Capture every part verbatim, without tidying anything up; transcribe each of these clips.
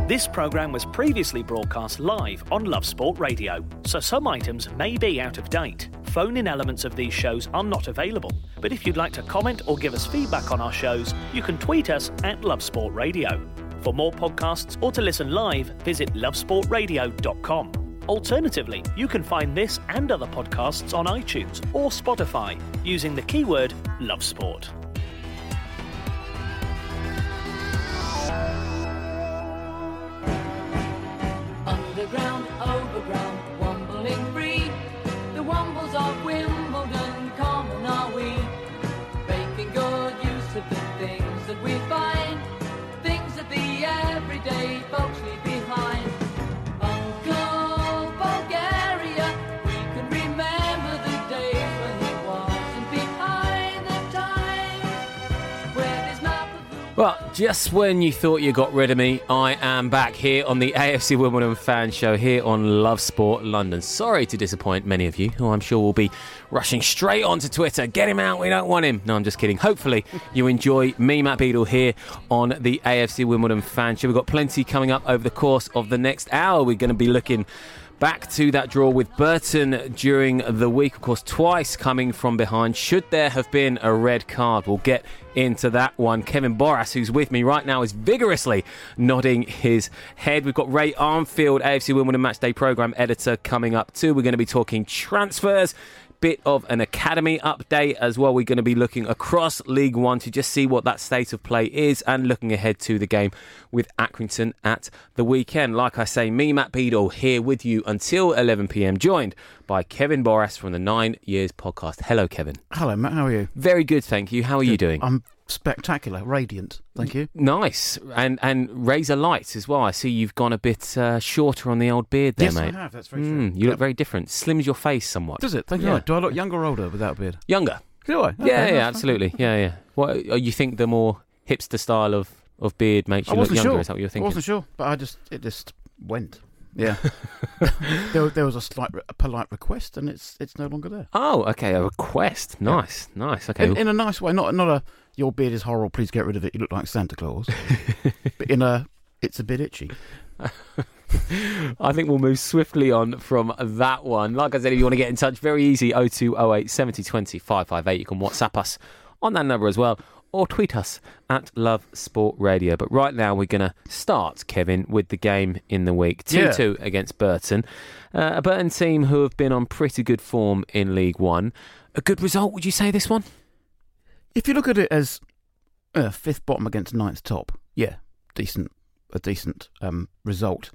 This programme was previously broadcast live on Love Sport Radio, so some items may be out of date. Phone-in elements of these shows are not available, but if you'd like to comment or give us feedback on our shows, you can tweet us at Love Sport Radio. For more podcasts or to listen live, visit love sport radio dot com. Alternatively, you can find this and other podcasts on iTunes or Spotify using the keyword Love Sport. Underground, overground, wombling free. The wombles of Wimbledon, common are we. Making good use of the things that we find. Things that the everyday folks leave behind. Uncle Bulgaria, we can remember the days when he wasn't behind the times. Where there's map of the Well, just when you thought you got rid of me, I am back here on the A F C Wimbledon Fan Show here on Love Sport London. Sorry to disappoint many of you, who I'm sure will be rushing straight onto Twitter. Get him out, we don't want him. No, I'm just kidding. Hopefully you enjoy me, Matt Beadle, here on the A F C Wimbledon Fan Show. We've got plenty coming up over the course of the next hour. We're going to be looking back to that draw with Burton during the week, of course, twice coming from behind. Should there have been a red card? We'll get into that one. Kevin Boras, who's with me right now, is vigorously nodding his head. We've got Ray Armfield, A F C Wimbledon Matchday Programme Editor, coming up too. We're going to be talking transfers, bit of an academy update as well. We're going to be looking across League One to just see what that state of play is and looking ahead to the game with Accrington at the weekend. Like I say, me, Matt Beadle, here with you until eleven p.m, joined by Kevin Boras from the Nine Years Podcast. Hello, Kevin. Hello, Matt. How are you? Very good, thank you. How are Good. you doing? I'm spectacular, radiant. Thank you. Nice. And and razor light as well. I see you've gone a bit uh, shorter on the old beard there, yes, mate. I have. That's very Mm, true. you Yep. look very different. Slims your face somewhat. Does it? Thank Yeah. you. Do I look younger or older without a beard? Younger. Do I? Yeah, Okay, yeah, that's fine. absolutely. Yeah, yeah. What you think the more hipster style of, of beard makes you I look wasn't younger? sure. Is that what you're I thinking? wasn't sure, but I just it just went. Yeah. there, there was a slight, a polite request, and it's it's no longer there. Oh, okay. A request. Nice, nice. Okay. In, in a nice way, not not a your beard is horrible. Please get rid of it. You look like Santa Claus. But in a it's a bit itchy. I think we'll move swiftly on from that one. Like I said, if you want to get in touch, very easy. oh two oh eight, seven oh two oh, five five eight. You can WhatsApp us on that number as well, or tweet us at Love Sport Radio. But right now we're going to start, Kevin, with the game in the week. two two yeah. against Burton. Uh, a Burton team who have been on pretty good form in League One. A good result, would you say, this one? If you look at it as uh, fifth bottom against ninth top, yeah, decent, a decent um, result.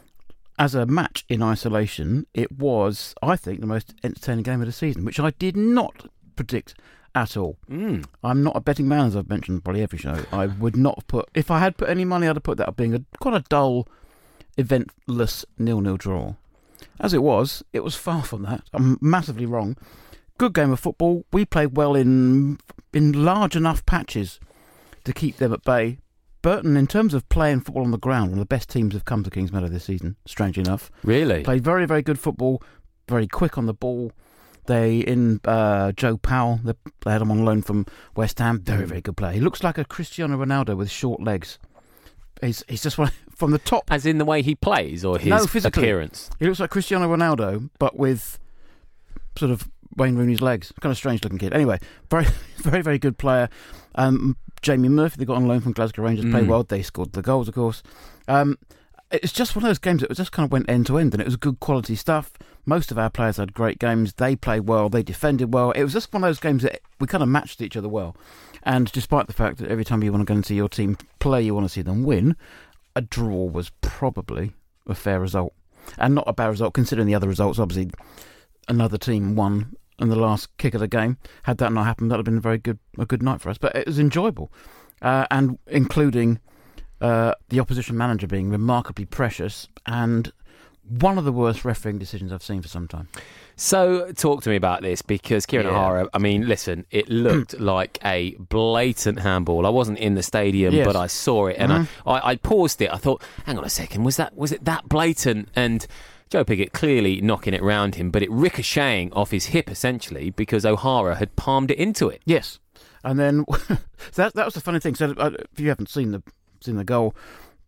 As a match in isolation, it was, I think, the most entertaining game of the season, which I did not predict at all. Mm. I'm not a betting man, as I've mentioned probably every show. I would not have put, if I had put any money, I'd have put that up being a quite a dull, eventless nil-nil draw. As it was, it was far from that. I'm massively wrong. Good game of football. We played well in in large enough patches to keep them at bay. Burton, in terms of playing football on the ground, one of the best teams have come to Kingsmeadow this season, strangely enough. Really? Played very, very good football, very quick on the ball. They, in uh, Joe Powell, they, they had him on loan from West Ham. Very, very good player. He looks like a Cristiano Ronaldo with short legs. He's he's just one from the top. As in the way he plays or his No, physically. appearance? He looks like Cristiano Ronaldo, but with sort of Wayne Rooney's legs. Kind of strange looking kid. Anyway, very, very, very good player. Um, Jamie Murphy, they got on loan from Glasgow Rangers, played Mm. well. They scored the goals, of course. Um, it's just one of those games that just kind of went end to end, and it was good quality stuff. Most of our players had great games. They played well. They defended well. It was just one of those games that we kind of matched each other well. And despite the fact that every time you want to go and see your team play, you want to see them win, a draw was probably a fair result. And not a bad result, considering the other results. Obviously, another team won in the last kick of the game. Had that not happened, that would have been a very good a good night for us. But it was enjoyable. Uh, and including uh, the opposition manager being remarkably precious and one of the worst refereeing decisions I've seen for some time. So, talk to me about this, because Kieran Yeah. O'Hara, I mean, listen, it looked like a blatant handball. I wasn't in the stadium, Yes. but I saw it, and Mm-hmm. I, I, I paused it. I thought, hang on a second, was that was it that blatant? And Joe Pigott clearly knocking it round him, but it ricocheting off his hip, essentially, because O'Hara had palmed it into it. Yes. And then, so that that was the funny thing. So uh, if you haven't seen the seen the goal,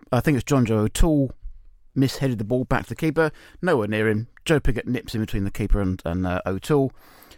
I think it's John Joe O'Toole misheaded the ball back to the keeper, nowhere near him. Joe Pigott nips in between the keeper and, and uh, O'Toole,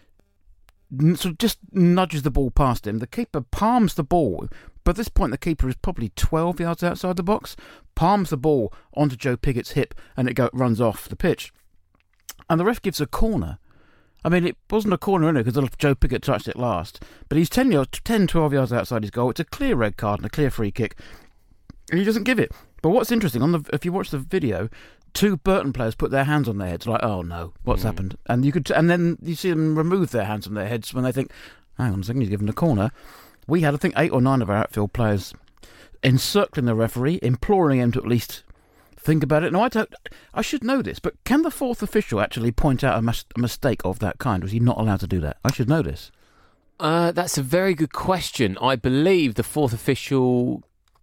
sort of just nudges the ball past him. The keeper palms the ball, but at this point the keeper is probably twelve yards outside the box, palms the ball onto Joe Pigott's hip, and it go, runs off the pitch. And the ref gives a corner. I mean, it wasn't a corner, innit, because Joe Pigott touched it last, but he's ten, yards, ten, twelve yards outside his goal. It's a clear red card and a clear free kick, and he doesn't give it. But what's interesting, on the if you watch the video, two Burton players put their hands on their heads, like, oh no, what's mm. happened? And you could, and then you see them remove their hands from their heads when they think, hang on a second, he's given a corner. We had, I think, eight or nine of our outfield players encircling the referee, imploring him to at least think about it. Now, I don't, I should know this, but can the fourth official actually point out a, mis- a mistake of that kind? Was he not allowed to do that? I should know this. Uh, that's a very good question. I believe the fourth official.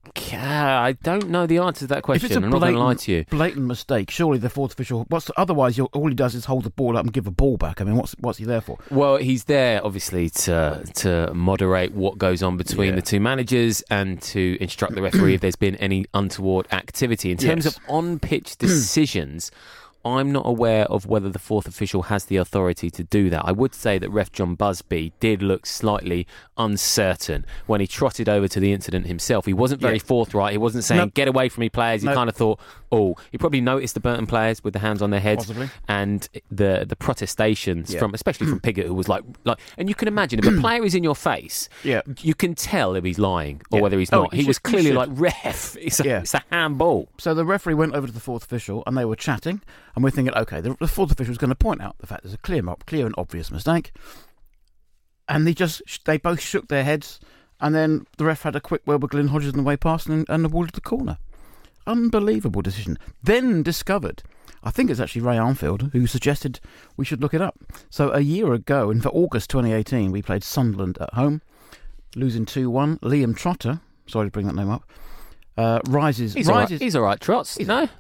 I don't know the answer to that question. If it's a I'm not going to lie to you. Blatant mistake. Surely the fourth official. What's otherwise? All he does is hold the ball up and give a ball back. I mean, what's what's he there for? Well, he's there obviously to to moderate what goes on between yeah. the two managers and to instruct the referee if there's been any untoward activity. In terms yes. of on-pitch decisions, I'm not aware of whether the fourth official has the authority to do that. I would say that Ref John Busby did look slightly uncertain when he trotted over to the incident himself. He wasn't very yeah. forthright. He wasn't saying, nope. get away from me, players. He nope. kind of thought, oh, he probably noticed the Burton players with the hands on their heads. Possibly. And the the protestations, yeah. from especially from Pigott, who was like, like, and you can imagine, if a player is in your face, yeah. you can tell if he's lying or yeah. whether he's oh, not. He should, was clearly like, ref, it's a, yeah. it's a handball. So the referee went over to the fourth official and they were chatting, and we're thinking, okay, the, the fourth official is going to point out the fact there's a clear, clear and obvious mistake. And they just, they both shook their heads, and then the ref had a quick word with Glyn Hodges on the way past and, and awarded the corner. Unbelievable decision. Then discovered, I think it's actually Ray Armfield who suggested we should look it up. So a year ago, in for August twenty eighteen, we played Sunderland at home, losing two one. Liam Trotter, sorry to bring that name up, uh, rises. He's rises. all right, he's all right, Trots. He's, no?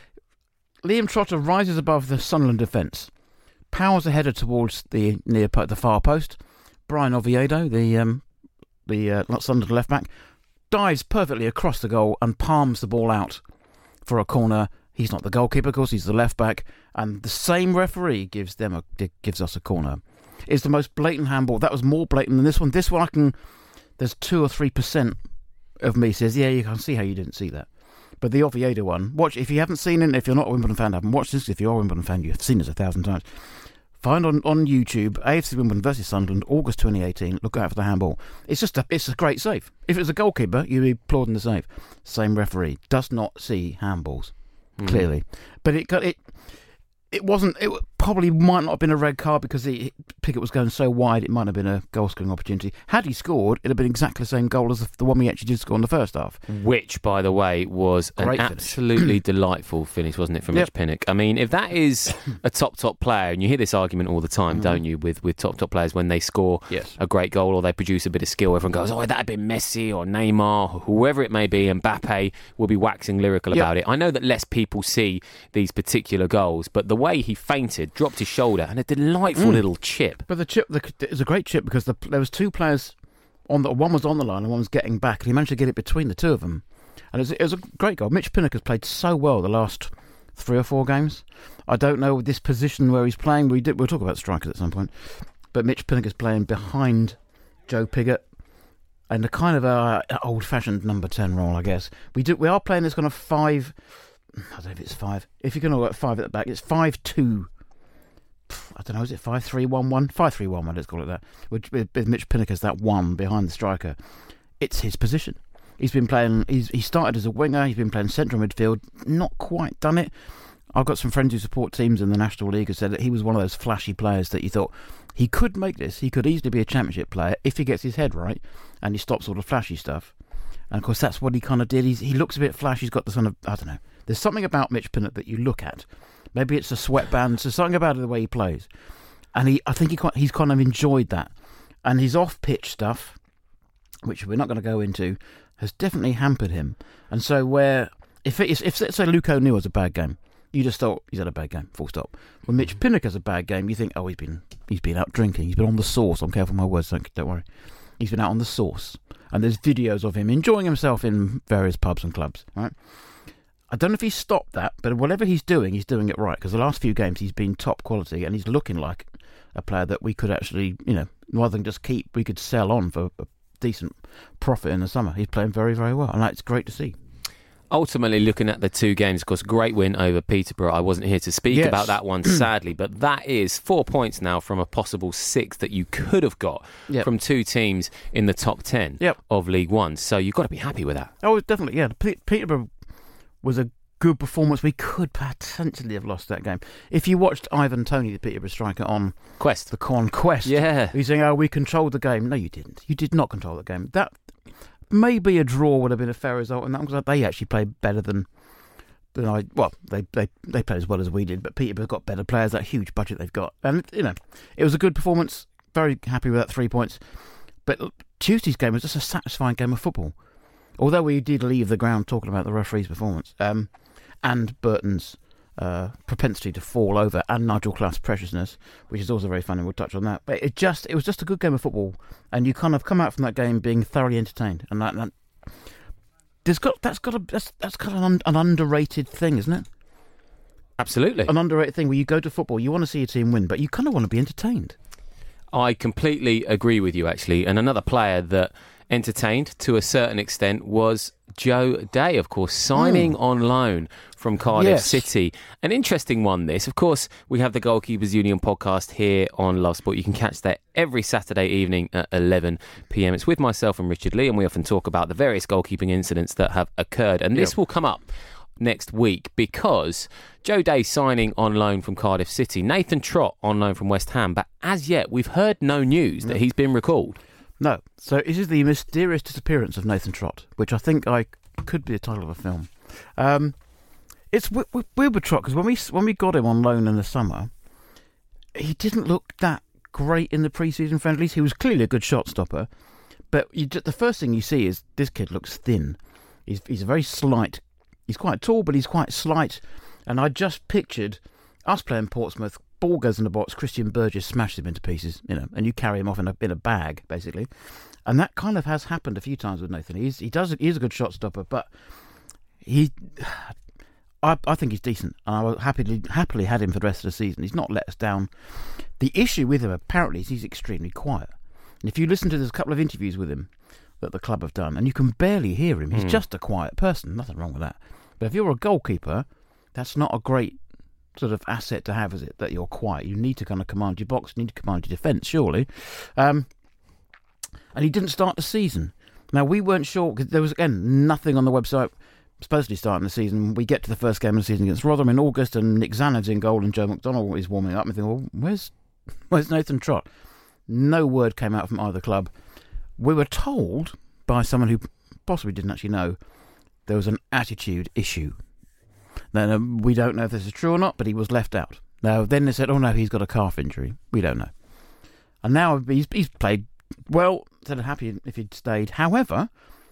Liam Trotter rises above the Sunderland defence, powers a header towards the near po- the far post. Brian Oviedo, the um, the uh, Sunderland left back, dives perfectly across the goal and palms the ball out for a corner. He's not the goalkeeper, of course. He's the left back, and the same referee gives them a gives us a corner. It's the most blatant handball. That was more blatant than this one. This one, I can. There's two or three percent of me says, yeah, you can see how you didn't see that. But the Oviedo one, watch if you haven't seen it. If you're not a Wimbledon fan, haven't watched this. If you are a Wimbledon fan, you've seen this a thousand times. Find on, on YouTube A F C Wimbledon versus Sunderland, August twenty eighteen. Look out for the handball. It's just a it's a great save. If it was a goalkeeper, you'd be applauding the save. Same referee does not see handballs mm. clearly, but it got it. It wasn't. It probably might not have been a red card because he, Pigott was going so wide. It might have been a goal scoring opportunity. Had he scored, it'd have been exactly the same goal as the one we actually did score in the first half. Which, by the way, was Great an finish. absolutely delightful finish, wasn't it, from Yep. Mitch Pinnock? I mean, if that is a top top player, and you hear this argument all the time, Mm-hmm. don't you, with with top top players when they score Yes. a great goal or they produce a bit of skill, everyone goes, "Oh, that'd been Messi or Neymar, or whoever it may be," and Mbappe will be waxing lyrical Yep. about it. I know that less people see these particular goals, but the way he fainted, dropped his shoulder, and a delightful Mm. little chip. But the chip, the, it was a great chip because the, there was two players on the one was on the line and one was getting back, and he managed to get it between the two of them, and it was, it was a great goal. Mitch Pinnock has played so well the last three or four games. I don't know this position where he's playing. We did. We'll talk about strikers at some point, but Mitch Pinnock is playing behind Joe Pigott, and a kind of a, a old-fashioned number ten role, I guess. We do. We are playing this kind of five. I don't know if it's five. If you're going to work five at the back, it's five two. I don't know, is it five three one one? five three one one, let's call it that. With, with, with Mitch Pinnock as that one behind the striker. It's his position. He's been playing, he's, he started as a winger, he's been playing central midfield, not quite done it. I've got some friends who support teams in the National League who said that he was one of those flashy players that you thought he could make this, he could easily be a championship player if he gets his head right and he stops all the flashy stuff. And of course that's what he kind of did. He's, he looks a bit flashy, he's got the sort of, I don't know, there's something about Mitch Pinnock that you look at. Maybe it's a sweatband, so something about it, the way he plays. And he, I think he he's kind of enjoyed that. And his off-pitch stuff, which we're not going to go into, has definitely hampered him. And so where, if, it is, if let's say Luke O'Neill has a bad game, you just thought, he's had a bad game, full stop. When Mitch Pinnock has a bad game, you think, oh, he's been he's been out drinking, he's been on the sauce. I'm careful with my words, don't, don't worry. He's been out on the sauce. And there's videos of him enjoying himself in various pubs and clubs, right? I don't know if he's stopped that, but whatever he's doing, he's doing it right. Because the last few games, he's been top quality, and he's looking like a player that we could actually, you know, rather than just keep, we could sell on for a decent profit in the summer. He's playing very, very well, and that's great to see. Ultimately, looking at the two games, of course, great win over Peterborough. I wasn't here to speak yes. about that one, sadly, but that is four points now from a possible six that you could have got yep. from two teams in the top ten yep. of League One. So you've got to be happy with that. Oh, definitely, yeah. P- Peterborough was a good performance. We could potentially have lost that game. If you watched Ivan Toney, the Peterborough striker, on Quest, the Con Quest, yeah, he's saying, "Oh, we controlled the game." No, you didn't. You did not control the game. That maybe a draw would have been a fair result, and that was they actually played better than than I. Well, they they they played as well as we did, but Peterborough got better players. That huge budget they've got, and you know, it was a good performance. Very happy with that three points. But Tuesday's game was just a satisfying game of football. Although we did leave the ground talking about the referee's performance um, and Burton's uh, propensity to fall over, and Nigel Clough's preciousness, which is also very funny. We'll touch on that. But it just it was just a good game of football, and you kind of come out from that game being thoroughly entertained. And that, that there's got that's got a that's, that's kind of an, an underrated thing, isn't it? Absolutely, an underrated thing where you go to football, you want to see your team win, but you kind of want to be entertained. I completely agree with you, actually. And another player that entertained to a certain extent was Joe Day, of course, signing mm. on loan from Cardiff yes. City. An interesting one, this. Of course, we have the Goalkeepers Union podcast here on Love Sport. You can catch that every Saturday evening at eleven p.m. It's with myself and Richard Lee, and we often talk about the various goalkeeping incidents that have occurred. And this yep. will come up next week because Joe Day signing on loan from Cardiff City, Nathan Trott on loan from West Ham, but as yet we've heard no news that he's been recalled. No. So this is the mysterious disappearance of Nathan Trott, which I think I could be the title of a film. Um, it's weird with Trott because when we when we got him on loan in the summer, he didn't look that great in the pre-season friendlies. He was clearly a good shot stopper, but you, the first thing you see is this kid looks thin. He's he's a very slight. He's quite tall, but he's quite slight. And I just pictured us playing Portsmouth. Ball goes in the box. Christian Burgess smashes him into pieces, you know, and you carry him off in a in a bag, basically. And that kind of has happened a few times with Nathan. He's he does he's a good shot stopper, but he, I I think he's decent. And I will happily happily had him for the rest of the season. He's not let us down. The issue with him apparently is he's extremely quiet. And if you listen to there's a couple of interviews with him that the club have done, and you can barely hear him. He's mm. just a quiet person. Nothing wrong with that. But if you're a goalkeeper, that's not a great sort of asset to have, is it? That you're quiet. You need to kind of command your box. You need to command your defence, surely. Um, and he didn't start the season. Now, we weren't sure, because there was, again, nothing on the website supposedly starting the season. We get to the first game of the season against Rotherham in August, and Nick Zanev's in goal, and Joe McDonnell is warming up. And I think, well, where's, where's Nathan Trott? No word came out from either club. We were told by someone who possibly didn't actually know there was an attitude issue. Then um, we don't know if this is true or not, but he was left out. Now, then they said, oh no, he's got a calf injury. We don't know. And now he's, he's played well, said happy if he'd stayed. However,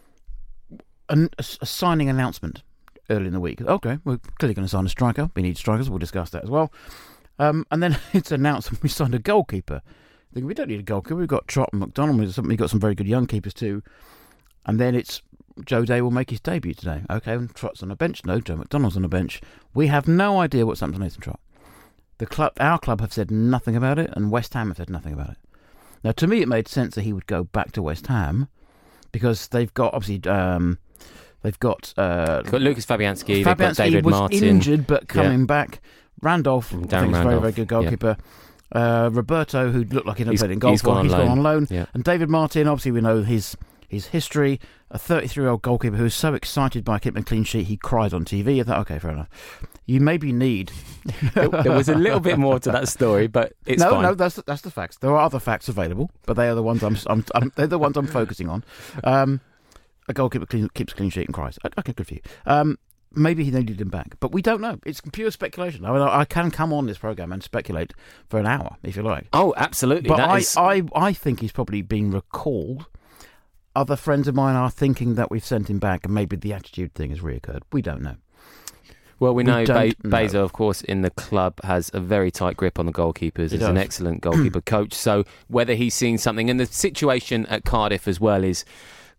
an, a, a signing announcement early in the week. Okay, we're clearly going to sign a striker. We need strikers. We'll discuss that as well. Um, and then it's announced we signed a goalkeeper. I think we don't need a goalkeeper. We've got Trott and McDonald. We've got some very good young keepers too. And then it's Joe Day will make his debut today. Okay, and Trott's on a bench. No, Joe McDonald's on a bench. We have no idea what's happened to Nathan Trott. The club, our club, have said nothing about it, and West Ham have said nothing about it. Now, to me, it made sense that he would go back to West Ham because they've got obviously um, they've got, uh, got Lucas Fabianski. Fabianski they've got David was Martin. injured but coming yeah. back. Randolph, I think, is a very very good goalkeeper. Yeah. Uh, Roberto, who looked like he never played in goal, he's gone on he's loan. gone on loan. Yeah. And David Martin, obviously, we know his. His history, a thirty-three-year-old goalkeeper who was so excited by keeping a clean sheet, he cried on T V. I thought, okay, fair enough. You maybe need... there was a little bit more to that story, but it's no, fine. No, that's that's the facts. There are other facts available, but they are the ones I'm, I'm, I'm they're the ones I'm focusing on. Um, a goalkeeper clean, keeps a clean sheet and cries. Okay, good for you. Um, maybe he needed him back, but we don't know. It's pure speculation. I mean, I can come on this programme and speculate for an hour, if you like. Oh, absolutely. But that I, is... I, I think he's probably been recalled. Other friends of mine are thinking that we've sent him back and maybe the attitude thing has reoccurred. We don't know. Well, we, we know Be- know. Bezo, of course, in the club has a very tight grip on the goalkeepers. He's an excellent goalkeeper coach. So whether he's seen something, and the situation at Cardiff as well is,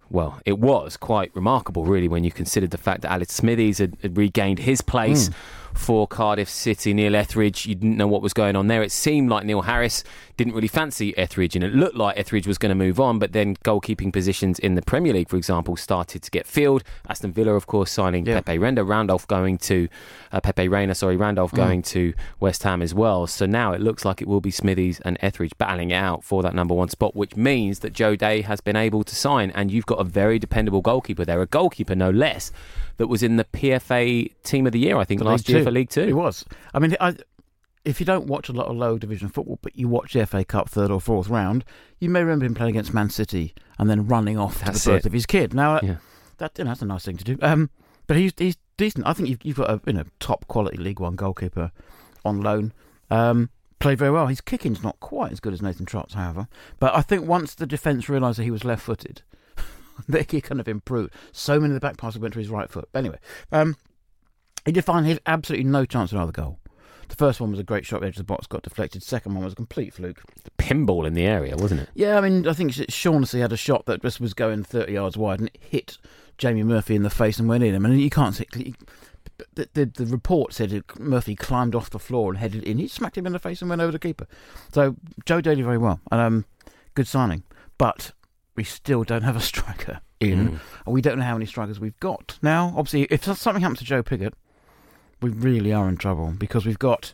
well, it was quite remarkable, really, when you considered the fact that Alex Smithies had, had regained his place mm. for Cardiff City. Neil Etheridge, you didn't know what was going on there. It seemed like Neil Harris didn't really fancy Etheridge, and it looked like Etheridge was going to move on, but then goalkeeping positions in the Premier League, for example, started to get filled. Aston Villa, of course, signing yeah. Pepe Reina, Randolph going to uh, Pepe Reina, sorry, Randolph mm. going to West Ham as well. So now it looks like it will be Smithies and Etheridge battling it out for that number one spot, which means that Joe Day has been able to sign, and you've got a very dependable goalkeeper there, a goalkeeper no less, that was in the P F A Team of the Year, I think, last year for League Two. It was. I mean, I, if you don't watch a lot of low division football, but you watch the F A Cup third or fourth round, you may remember him playing against Man City and then running off that's to the birth it. of his kid. Now, yeah. that you know, that's a nice thing to do. Um, but he's he's decent. I think you've, you've got a you know top quality League One goalkeeper on loan. Um, played very well. His kicking's not quite as good as Nathan Trott's, however. But I think once the defence realised that he was left-footed, he kind of improved. So many of the back passes went to his right foot. But anyway, um, he did find he had absolutely no chance of another goal. The first one was a great shot at the edge of the box, got deflected. Second one was a complete fluke. The pinball in the area, wasn't it? Yeah, I mean, I think Shaughnessy had a shot that just was going thirty yards wide and it hit Jamie Murphy in the face and went in him. And you can't see... The, the, the report said Murphy climbed off the floor and headed in. He smacked him in the face and went over the keeper. So Joe Day did very well. And um, good signing. But we still don't have a striker in. Mm. And we don't know how many strikers we've got. Now, obviously, if something happens to Joe Pigott, we really are in trouble because we've got,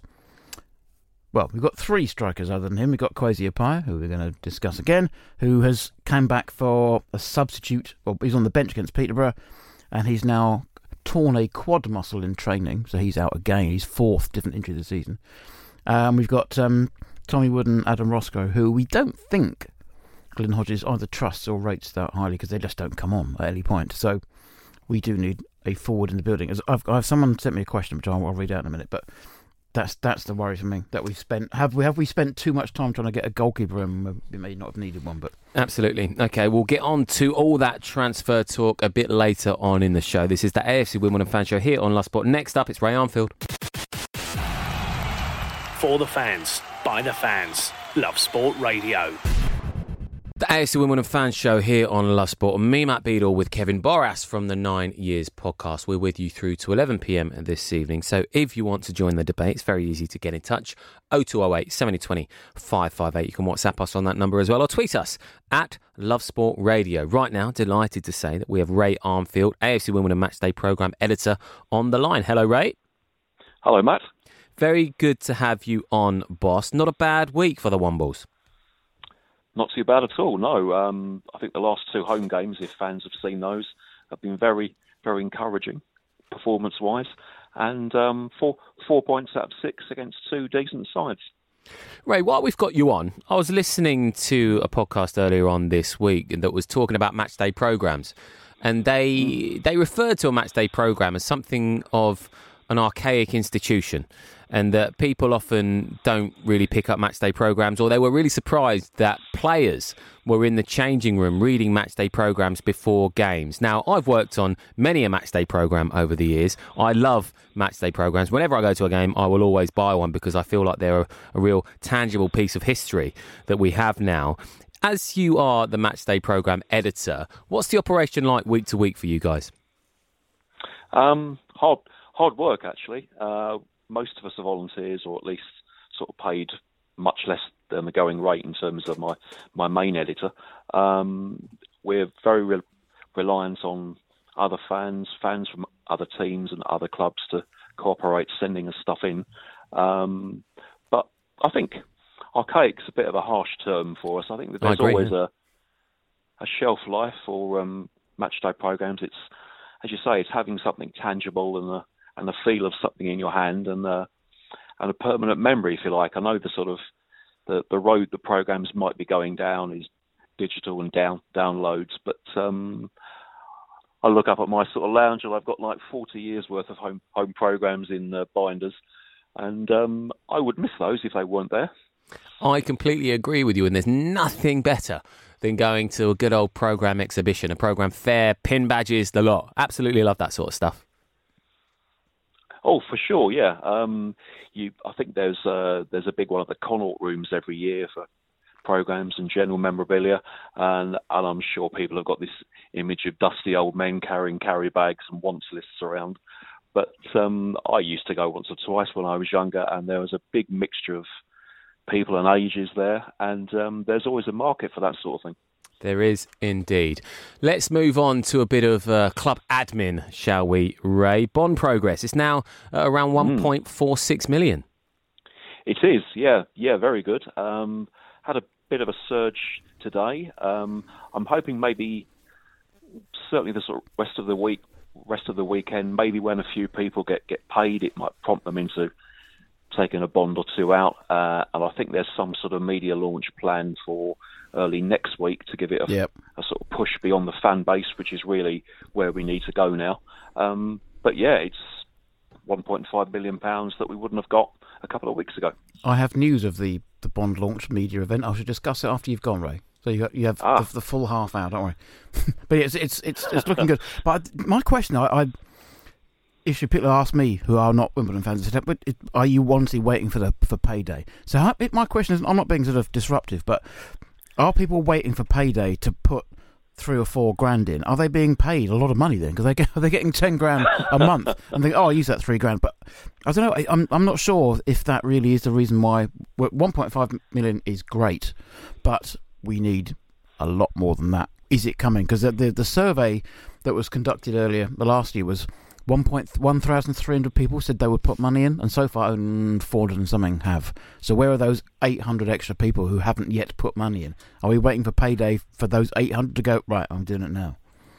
well, we've got three strikers other than him. We've got Kwesi Appiah, who we're going to discuss again, who has come back for a substitute. Well, he's on the bench against Peterborough, and he's now torn a quad muscle in training, so he's out again. He's fourth different injury this season. Um, we've got um, Tommy Wood and Adam Roscoe, who we don't think Glenn Hodges either trusts or rates that highly because they just don't come on at any point. So we do need a forward in the building. As I've, I've someone sent me a question, which I'll, I'll read out in a minute, but that's that's the worry for me that we spent have we have we spent too much time trying to get a goalkeeper and we may not have needed one. But absolutely. Okay, we'll get on to all that transfer talk a bit later on in the show. This is the A F C Wimbledon Fan Show here on Love Sport. Next up, it's Ray Armfield. For the fans, by the fans, Love Sport Radio. The A F C Wimbledon Fan Show here on Love Sport. Me, Matt Beadle, with Kevin Boras from the Nine Years podcast. We're with you through to eleven p.m. this evening. So if you want to join the debate, it's very easy to get in touch. oh two oh eight, seven oh two oh, five five eight. You can WhatsApp us on that number as well, or tweet us at Love Sport Radio. Right now, delighted to say that we have Ray Armfield, A F C Wimbledon Matchday Programme Editor, on the line. Hello, Ray. Hello, Matt. Very good to have you on, boss. Not a bad week for the Wombles. Not too bad at all, no. Um, I think the last two home games, if fans have seen those, have been very, very encouraging, performance-wise. And um, four, four points out of six against two decent sides. Ray, while we've got you on, I was listening to a podcast earlier on this week that was talking about matchday programmes. And they they referred to a matchday programme as something of an archaic institution, and that people often don't really pick up matchday programmes, or they were really surprised that players were in the changing room reading matchday programmes before games. Now, I've worked on many a matchday programme over the years. I love matchday programmes. Whenever I go to a game, I will always buy one because I feel like they're a, a real tangible piece of history that we have now. As you are the matchday programme editor, what's the operation like week to week for you guys? Um, hard, hard work, actually. Uh, most of us are volunteers, or at least sort of paid much less than the going rate in terms of my, my main editor. Um, we're very re- reliant on other fans, fans from other teams and other clubs to cooperate, sending us stuff in. Um, but I think archaic's a bit of a harsh term for us. I think that there's agree, always yeah. a, a shelf life for um, matchday programmes. It's, as you say, it's having something tangible and a and the feel of something in your hand, and uh, and a permanent memory, if you like. I know the sort of the, the road the programs might be going down is digital and down downloads, but um, I look up at my sort of lounge and I've got like forty years worth of home home programs in uh, binders, and um, I would miss those if they weren't there. I completely agree with you, and there's nothing better than going to a good old program exhibition, a program fair, pin badges, the lot. Absolutely love that sort of stuff. Oh, for sure, yeah. Um, you, I think there's uh, there's a big one at the Connaught Rooms every year for programmes and general memorabilia, and, and I'm sure people have got this image of dusty old men carrying carry bags and wants lists around. But um, I used to go once or twice when I was younger, and there was a big mixture of people and ages there, and um, there's always a market for that sort of thing. There is indeed. Let's move on to a bit of uh, club admin, shall we, Ray? Bond progress. It's now uh, around one point four six million. It is, yeah, yeah, very good. Um, had a bit of a surge today. Um, I'm hoping maybe, certainly the sort of rest of the week, rest of the weekend, maybe when a few people get, get paid, it might prompt them into taking a bond or two out. Uh, and I think there's some sort of media launch planned for early next week to give it a, yep. a sort of push beyond the fan base, which is really where we need to go now. Um, but yeah, it's one point five million pounds that we wouldn't have got a couple of weeks ago. I have news of the, the bond launch media event. I should discuss it after you've gone, Ray. So you you have ah. the, the full half hour, don't worry. But it's it's it's it's looking good. But my question, I, I if you people ask me who are not Wimbledon fans, but it, are you honestly waiting for the for payday? So how, it, my question is, I'm not being sort of disruptive, but are people waiting for payday to put three or four grand in? Are they being paid a lot of money then? Because they get, they're getting ten grand a month and think, oh, I'll use that three grand. But I don't know. I, I'm I'm not sure if that really is the reason why. one point five million is great, but we need a lot more than that. Is it coming? Because the, the the survey that was conducted earlier, the last year, was one thousand three hundred people said they would put money in, and so far only four hundred and something have. So where are those eight hundred extra people who haven't yet put money in? Are we waiting for payday for those eight hundred to go, right, I'm doing it now?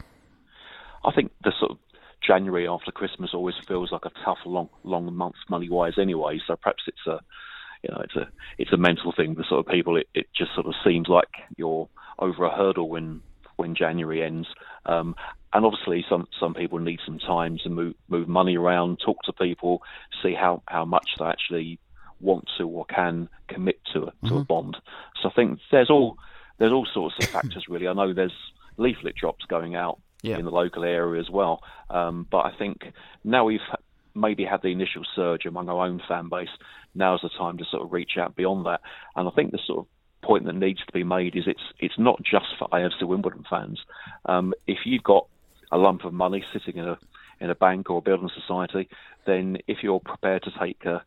I think the sort of January after Christmas always feels like a tough, long, long month money-wise anyway. So perhaps it's a, you know, it's a, it's a mental thing. The sort of people, it, it just sort of seems like you're over a hurdle when, when January ends. Um, and obviously, some, some people need some time to move move money around, talk to people, see how, how much they actually want to or can commit to a, to mm-hmm. a bond. So I think there's all there's all sorts of factors really. I know there's leaflet drops going out yeah. in the local area as well. Um, but I think now we've maybe had the initial surge among our own fan base, now's the time to sort of reach out beyond that. And I think the sort of point that needs to be made is it's it's not just for A F C Wimbledon fans. Um, if you've got a lump of money sitting in a in a bank or a building society, then if you're prepared to take a,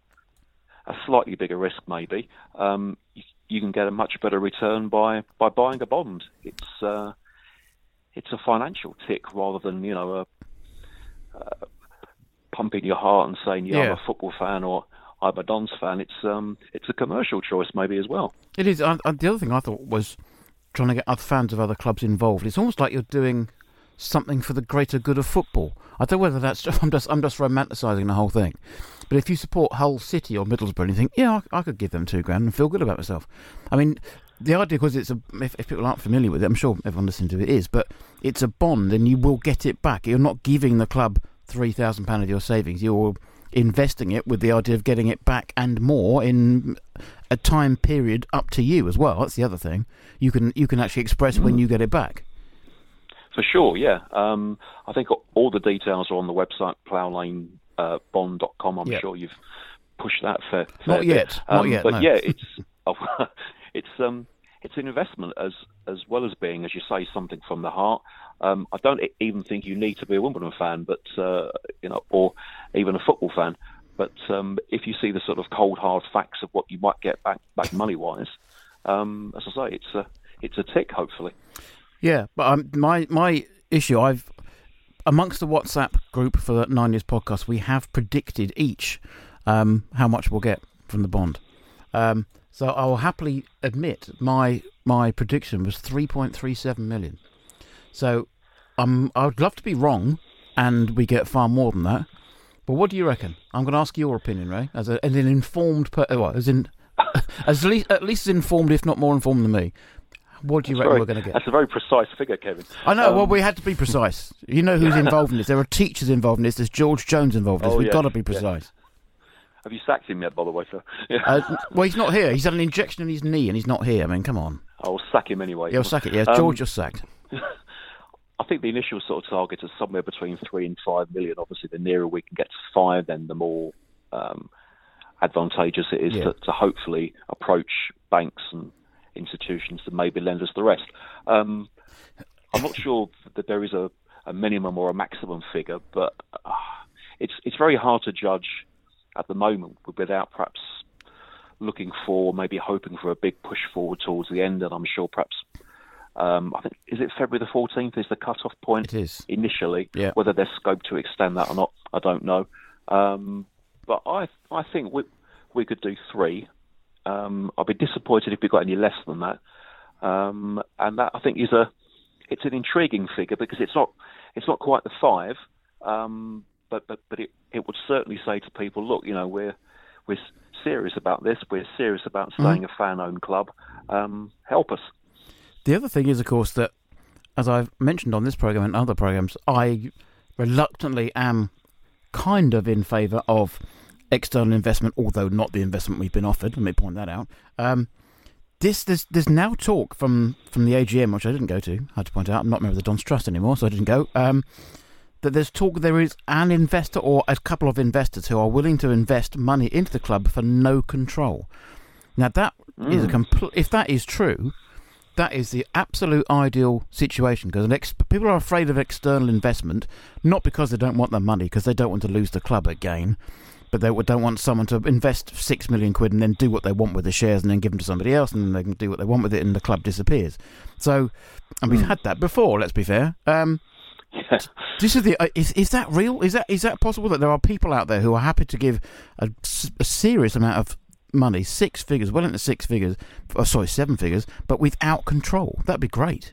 a slightly bigger risk, maybe um, you, you can get a much better return by, by buying a bond. It's uh, it's a financial tick rather than you know a, a pumping your heart and saying yeah, yeah. I'm a football fan or I'm a Dons fan. It's um, it's a commercial choice maybe as well. It is. Uh, the other thing I thought was trying to get other fans of other clubs involved. It's almost like you're doing something for the greater good of football. I don't know whether that's just, I'm just I'm just romanticising the whole thing. But if you support Hull City or Middlesbrough, and you think, yeah, I, I could give them two grand and feel good about myself. I mean, the idea, because it's a, if, if people aren't familiar with it, I'm sure everyone listening to it is, but it's a bond and you will get it back. You're not giving the club three thousand pounds of your savings. You're investing it with the idea of getting it back and more in a time period up to you as well. That's the other thing. You can you can actually express mm. when you get it back. For sure, yeah. Um, I think all the details are on the website, plough lane bond dot com. I'm yep. sure you've pushed that fair, fair Not yet, bit. not um, yet. But no. yeah, it's oh, it's um it's an investment as as well as being, as you say, something from the heart. Um, I don't even think you need to be a Wimbledon fan, but uh, you know, or even a football fan. But um, if you see the sort of cold hard facts of what you might get back back money wise, um, as I say, it's a it's a tick, hopefully. Yeah, but um, my my issue, I've amongst the WhatsApp group for the Nine Years podcast, we have predicted each um, how much we'll get from the bond. Um, so I will happily admit my my prediction was three point three seven million. So um, I would love to be wrong, and we get far more than that. But what do you reckon? I'm going to ask your opinion, Ray, as, a, as an informed, per, well, as in, as least, at least as informed, if not more informed than me. What do you that's reckon very, we're going to get? That's a very precise figure, Kevin. I know. Um, well, we had to be precise. You know who's involved in this. There are teachers involved in this. There's George Jones involved in this. Oh, We've yes, got to be precise. Yes. Have you sacked him yet, by the way, sir? Yeah. Uh, well, he's not here. He's had an injection in his knee, and he's not here. I mean, come on. I'll sack him anyway. Yeah, I'll sack it. Yeah, um, George, you're sacked. I think the initial sort of target is somewhere between three and five million. Obviously, the nearer we can get to five, then the more um, advantageous it is yeah. to, to hopefully approach banks and institutions and maybe lenders the rest. Um, I'm not sure that there is a, a minimum or a maximum figure, but uh, it's it's very hard to judge at the moment without perhaps looking for, maybe hoping for a big push forward towards the end. And I'm sure perhaps, um, I think, is it February the fourteenth is the cut-off point? It is. Initially. Yeah. Whether there's scope to extend that or not, I don't know. Um, but I I think we we could do three. Um, I'd be disappointed if we got any less than that. Um, and that, I think, is a it's an intriguing figure because it's not it's not quite the five, um, but but but it, it would certainly say to people, look, you know, we're we're serious about this. We're serious about staying mm-hmm. a fan-owned club. Um, help us. The other thing is, of course, that as I've mentioned on this program and other programs, I reluctantly am kind of in favour of external investment, although not the investment we've been offered. Let me point that out. Um, this there's there's now talk from, from the A G M, which I didn't go to. I had to point out I'm not a member of the Don's Trust anymore, so I didn't go. Um, that there's talk there is an investor or a couple of investors who are willing to invest money into the club for no control. Now that mm. is a compl- if that is true, that is the absolute ideal situation because ex- people are afraid of external investment, not because they don't want the money, because they don't want to lose the club again. But they don't want someone to invest six million quid and then do what they want with the shares and then give them to somebody else and then they can do what they want with it and the club disappears. So, and we've mm. had that before. Let's be fair. Um, yeah. This is the uh, is is that real? Is that is that possible that there are people out there who are happy to give a, a serious amount of money, six figures, well into six figures, oh, sorry, seven figures, but without control? That'd be great.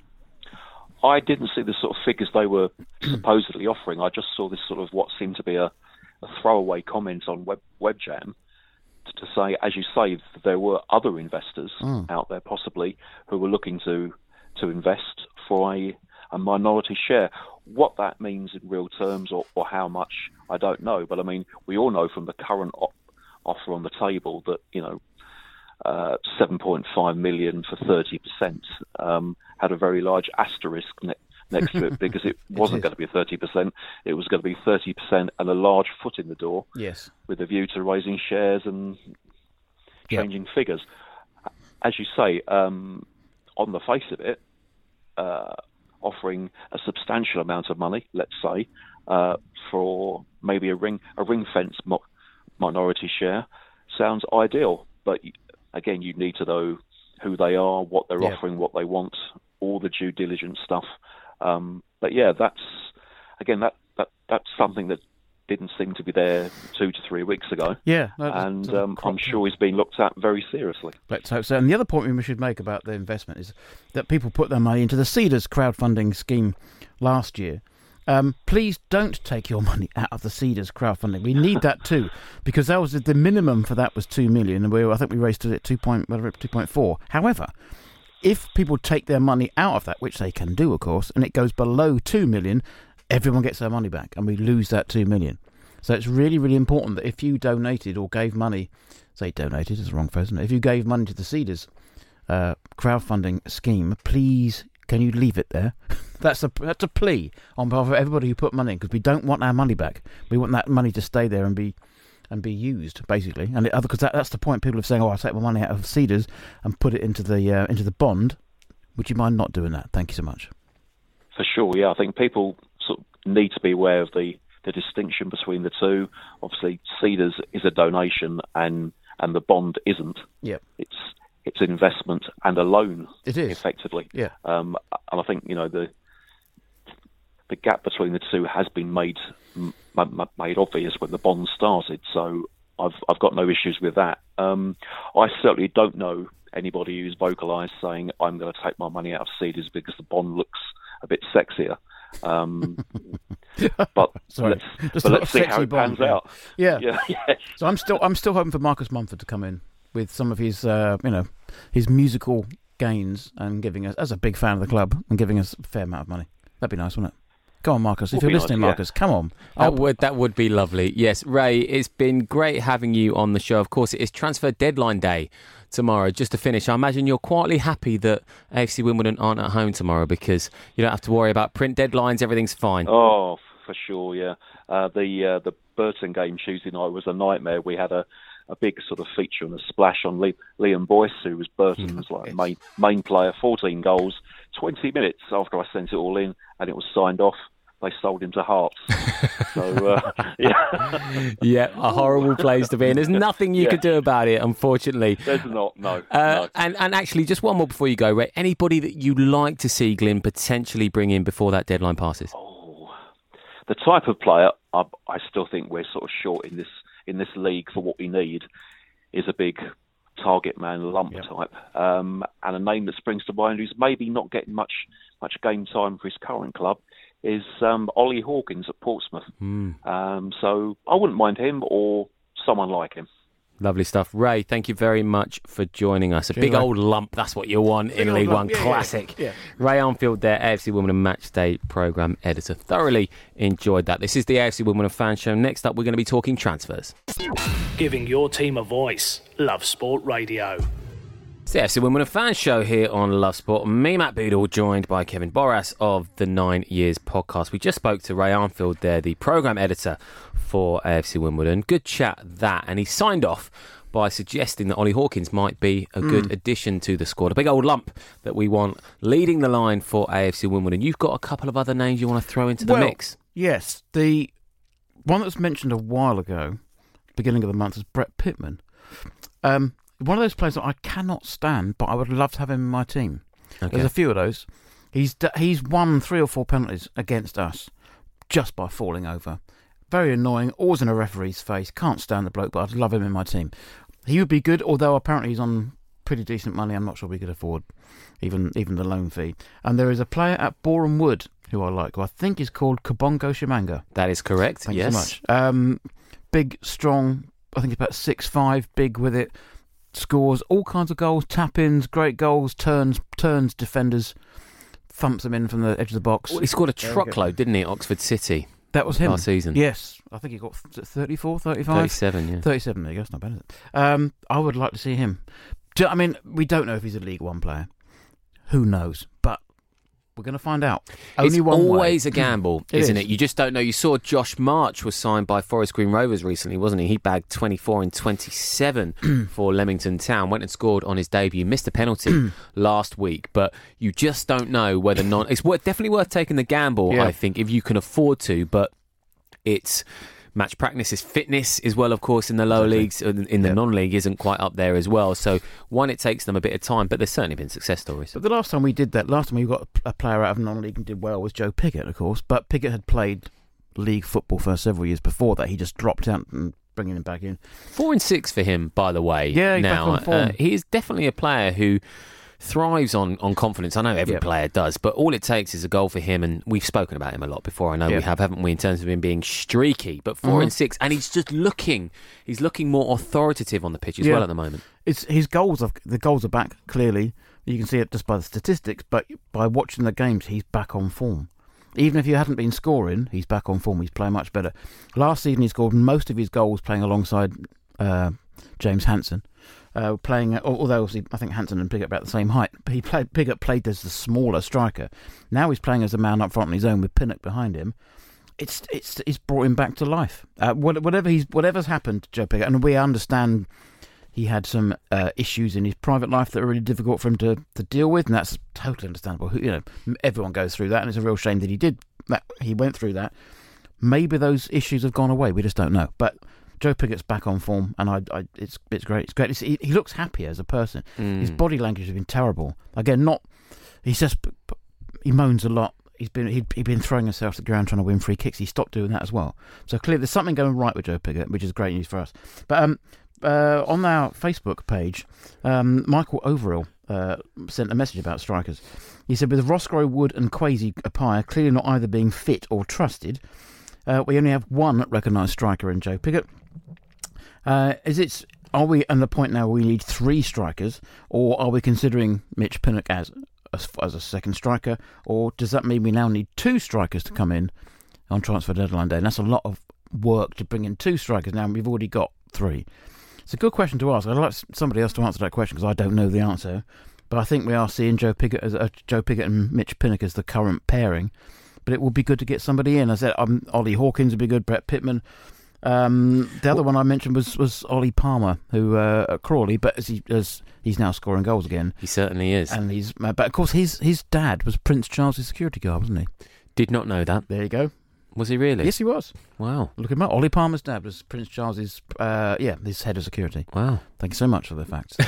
I didn't see the sort of figures they were supposedly offering. I just saw this sort of what seemed to be a a throwaway comment on Web, WebJam to, to say, as you say, there were other investors mm. out there possibly who were looking to to invest for a, a minority share. What that means in real terms or, or how much, I don't know. But I mean, we all know from the current op- offer on the table that, you know, uh, seven point five million for thirty percent um, had a very large asterisk ne- next to it because it wasn't it going to be thirty percent. It was going to be thirty percent and a large foot in the door. Yes. With a view to raising shares and changing yep. figures. As you say, um, on the face of it, uh, offering a substantial amount of money, let's say, uh, for maybe a ring a ring fence mo- minority share sounds ideal. But again, you need to know who they are, what they're yep. offering, what they want, all the due diligence stuff. Um, but yeah, that's again that, that that's something that didn't seem to be there two to three weeks ago. Yeah, and um, I'm sure it's being looked at very seriously. Let's hope so. And the other point we should make about the investment is that people put their money into the Cedars crowdfunding scheme last year. Um, please don't take your money out of the Cedars crowdfunding. We need that too, because that was the minimum for that was two million, and we I think we raised it at two point whatever two point four. However, if people take their money out of that, which they can do, of course, and it goes below two million, everyone gets their money back, and we lose that two million. So it's really, really important that if you donated or gave money, say donated is the wrong phrase, isn't it? If you gave money to the Cedars uh, crowdfunding scheme, please can you leave it there? that's a that's a plea on behalf of everybody who put money in, because we don't want our money back. We want that money to stay there and be and be used, basically. And because that, that's the point. People are saying, "Oh, I'll take my money out of Cedars and put it into the uh, into the bond." Would you mind not doing that? Thank you so much. For sure, yeah. I think people sort of need to be aware of the, the distinction between the two. Obviously, Cedars is a donation, and and the bond isn't. Yeah, it's it's an investment and a loan. It is effectively. Yeah, um, and I think you know the the gap between the two has been made m- made obvious when the bond started. So I've I've got no issues with that. Um, I certainly don't know anybody who's vocalised saying I'm going to take my money out of Cedars because the bond looks a bit sexier. Um, but Sorry. let's, but let's see how it bond, pans yeah. out. Yeah. yeah, yeah. So I'm still I'm still hoping for Marcus Mumford to come in with some of his uh, you know his musical gains and giving us, as a big fan of the club, and giving us a fair amount of money. That'd be nice, wouldn't it? Come on, Marcus. If Would you're listening, nice, Marcus, yeah. come on. That would, that would be lovely. Yes, Ray, it's been great having you on the show. Of course, it is transfer deadline day tomorrow. Just to finish, I imagine you're quietly happy that A F C Wimbledon aren't at home tomorrow, because you don't have to worry about print deadlines. Everything's fine. Oh, for sure, yeah. Uh, the uh, the Burton game Tuesday night was a nightmare. We had a, a big sort of feature and a splash on Lee, Liam Boyce, who was Burton's like main main player, fourteen goals, twenty minutes after I sent it all in, and it was signed off. They sold him to Hearts. So, uh, yeah. Yeah, a horrible place to be in. There's nothing you yeah. could do about it, unfortunately. There's not, no. Uh, no. And, and actually, just one more before you go, Ray. Anybody that you'd like to see Glyn potentially bring in before that deadline passes? Oh, the type of player I, I still think we're sort of short in this in this league for what we need is a big target man lump yep. type. Um, and a name that springs to mind who's maybe not getting much much game time for his current club is um, Ollie Hawkins at Portsmouth. Mm. Um, so I wouldn't mind him or someone like him. Lovely stuff. Ray, thank you very much for joining us. A Cheers, big Ray. old lump, that's what you want big in League One. Yeah, Classic. Yeah, yeah. Ray Armfield there, A F C Wimbledon Matchday Programme Editor. Thoroughly enjoyed that. This is the A F C Wimbledon Fan Show. Next up, we're going to be talking transfers. Giving your team a voice. Love Sport Radio. It's the A F C Wimbledon Fan Show here on Love Sport. Me, Matt Boodle, joined by Kevin Boras of the Nine Years podcast. We just spoke to Ray Armfield there, the programme editor for A F C Wimbledon. Good chat, that. And he signed off by suggesting that Ollie Hawkins might be a good mm. addition to the squad. A big old lump that we want leading the line for A F C Wimbledon. You've got a couple of other names you want to throw into the well, mix? Yes. The one that was mentioned a while ago, beginning of the month, is Brett Pittman. Um... One of those players that I cannot stand, but I would love to have him in my team. Okay. There's a few of those. He's he's won three or four penalties against us just by falling over. Very annoying, always in a referee's face. Can't stand the bloke, but I'd love him in my team. He would be good, although apparently he's on pretty decent money. I'm not sure we could afford even even the loan fee. And there is a player at Boreham Wood who I like, who I think is called Kabongo Shimanga. That is correct, Thank yes. you so much. Um, big, strong, I think he's about six five, big with it. Scores all kinds of goals, tap-ins, great goals, turns, turns defenders, thumps them in from the edge of the box. Well, he scored a truckload, didn't he, at Oxford City? That was him. Last season. Yes. I think he got thirty-four, thirty-five? thirty-seven, yeah. thirty-seven, there you go. That's not bad, is it? Um, I would like to see him. I mean, we don't know if he's a League One player. Who knows? But we're going to find out. Only it's one always way. a gamble, it isn't is. it? You just don't know. You saw Josh March was signed by Forest Green Rovers recently, wasn't he? He bagged twenty-four and twenty-seven for Leamington Town, went and scored on his debut, missed a penalty last week, but you just don't know whether not. It's worth, definitely worth taking the gamble, yeah. I think, if you can afford to, but it's match practice, is fitness as well, of course, in the lower exactly. leagues, in, in the yep. non-league isn't quite up there as well. So one, it takes them a bit of time, but there's certainly been success stories. But the last time we did that, last time we got a player out of non-league and did well was Joe Piggott, of course. But Piggott had played league football for several years before that. He just dropped out and bringing him back in. Four and six for him, by the way. Yeah, he's now back on form. Uh, he is definitely a player who thrives on, on confidence. I know every yep. player does, but all it takes is a goal for him, and we've spoken about him a lot before. I know yep. we have, haven't we, in terms of him being streaky, but four mm-hmm. and six, and he's just looking, he's looking more authoritative on the pitch as yeah. well at the moment. It's his goals. Are, the goals are back clearly. You can see it just by the statistics, but by watching the games, he's back on form. Even if he hadn't been scoring, he's back on form. He's playing much better. Last season, he scored most of his goals playing alongside uh, James Hansen. Uh, playing, although obviously I think Hansen and Piggott are about the same height, but he played, Piggott played as the smaller striker. Now he's playing as a man up front on his own with Pinnock behind him. It's it's it's brought him back to life. Uh, whatever he's whatever's happened to Joe Piggott, and we understand he had some uh, issues in his private life that are really difficult for him to, to deal with, and that's totally understandable. You know, everyone goes through that, and it's a real shame that he did. That he went through that. Maybe those issues have gone away. We just don't know, but. Joe Piggott's back on form, and I, I, it's it's great. It's great. It's, he, he looks happy as a person. Mm. His body language has been terrible. Again, not. He's just he moans a lot. He's been he'd, he'd been throwing himself to the ground trying to win free kicks. He stopped doing that as well. So clearly, there's something going right with Joe Piggott, which is great news for us. But um, uh, on our Facebook page, um, Michael Overall uh, sent a message about strikers. He said, with Roscoe Wood and Kwesi Appiah clearly not either being fit or trusted, uh, we only have one recognised striker in Joe Piggott. Uh, is it? Are we at the point now where we need three strikers, or are we considering Mitch Pinnock as, as as a second striker, or does that mean we now need two strikers to come in on transfer deadline day? And that's a lot of work to bring in two strikers now, and we've already got three. It's a good question to ask. I'd like somebody else to answer that question because I don't know the answer. But I think we are seeing Joe Piggott as uh, Joe Piggott and Mitch Pinnock as the current pairing. But it would be good to get somebody in. I said um, Ollie Hawkins would be good, Brett Pittman. Um, the other one I mentioned was, was Ollie Palmer, who uh, at Crawley, but as he as he's now scoring goals again. He certainly is. And he's, uh, but of course his his dad was Prince Charles' security guard, wasn't he? Did not know that. There you go. Was he really? Yes, he was. Wow. Look him up. Ollie Palmer's dad was Prince Charles's, uh, yeah, his head of security. Wow. Thank you so much for the facts.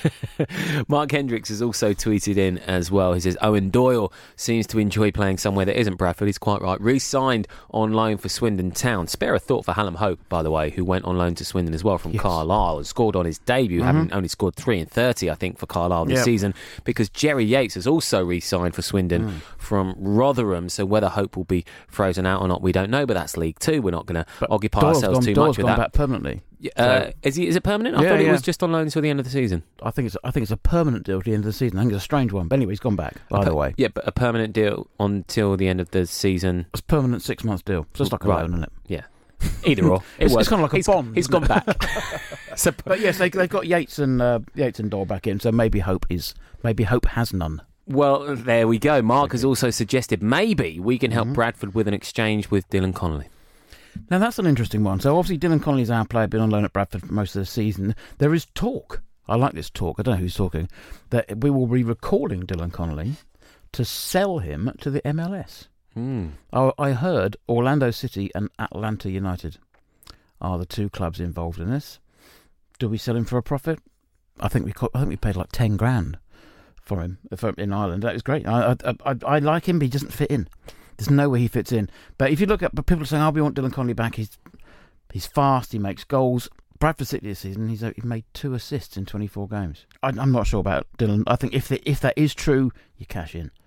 Mark Hendricks has also tweeted in as well. He says, Owen Doyle seems to enjoy playing somewhere that isn't Bradford. He's quite right. Re-signed on loan for Swindon Town. Spare a thought for Hallam Hope, by the way, who went on loan to Swindon as well from yes. Carlisle and scored on his debut, mm-hmm. having only scored three in thirty, I think, for Carlisle this yep. season, because Jerry Yates has also re-signed for Swindon mm. from Rotherham. So whether Hope will be frozen out or not, we don't know, but that's League Two. We're not going to occupy Doyle's ourselves gone, too Doyle's much with gone that. Back permanently. Uh, so. is, he, is it permanent? I yeah, thought yeah. it was just on loan until the end of the season. I think it's I think it's a permanent deal to the end of the season. I think it's a strange one. But anyway, he's gone back, by per- the way. Yeah, but a permanent deal until the end of the season. It's a permanent six-month deal. So it's like a right. loan, isn't it? Yeah. Either or. It it's, was. it's kind of like a he's, bond. He's gone it? back. so, but yes, they, they've got Yates and uh, Yates and Doyle back in, so maybe Hope is maybe Hope has none. Well, there we go. Mark has also suggested maybe we can help mm-hmm. Bradford with an exchange with Dylan Connolly. Now, that's an interesting one. So, obviously, Dylan Connolly's our player, been on loan at Bradford for most of the season. There is talk, I like this talk, I don't know who's talking, that we will be recalling Dylan Connolly to sell him to the M L S. Mm. I, I heard Orlando City and Atlanta United are the two clubs involved in this. Do we sell him for a profit? I think we co- I think we paid like ten grand for him for, in Ireland. That was great. I, I, I, I like him, but he doesn't fit in. There's no way he fits in. But if you look at, but people are saying, "Oh, we want Dylan Connolly back." He's he's fast. He makes goals. Bradford City this season, he's he made two assists in twenty-four games. I, I'm not sure about Dylan. I think if the, if that is true, you cash in.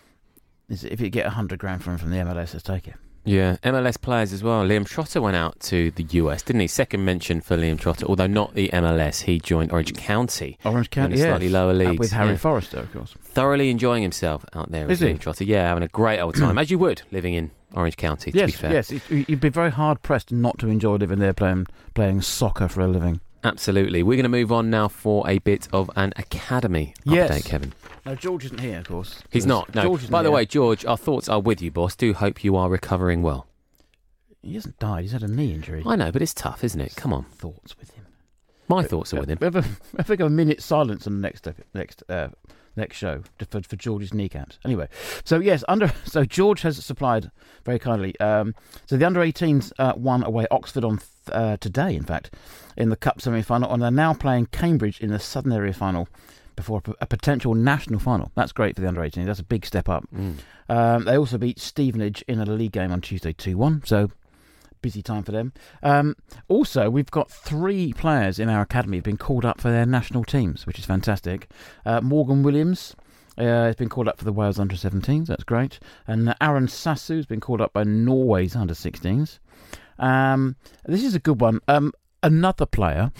Is if you get a hundred grand from him from the M L S, let's take it. Yeah, M L S players as well. Liam Trotter went out to the U S, didn't he? Second mention for Liam Trotter, although not the M L S. He joined Orange County. Orange County, in a slightly yes. lower leagues. With Harry yeah. Forrester, of course. Thoroughly enjoying himself out there. Is with he? Liam Trotter. Yeah, having a great old time, as you would, living in Orange County, to yes, be fair. Yes, yes. You'd be very hard-pressed not to enjoy living there playing, playing soccer for a living. Absolutely. We're going to move on now for a bit of an academy yes. update, Kevin. No, George isn't here, of course. He's not, no. George By the here. way, George, our thoughts are with you, boss. Do hope you are recovering well. He hasn't died. He's had a knee injury. I know, but it's tough, isn't it? Come on. Thoughts with him. My thoughts are with him. We have a, we have a minute silence on the next next uh, next show for, for George's kneecaps. Anyway, so yes, under so George has supplied very kindly. Um, so the under eighteens uh, won away Oxford on th- uh, today, in fact, in the Cup semi-final, and they're now playing Cambridge in the Southern Area final before a, a potential national final. That's great for the under eighteens. That's a big step up. Mm. Um, they also beat Stevenage in a league game on Tuesday two one. So. Busy time for them. Um, also, we've got three players in our academy who've been called up for their national teams, which is fantastic. Uh, Morgan Williams uh, has been called up for the Wales under seventeens. That's great. And uh, Aaron Sassu has been called up by Norway's under sixteens. Um, this is a good one. Um, another player,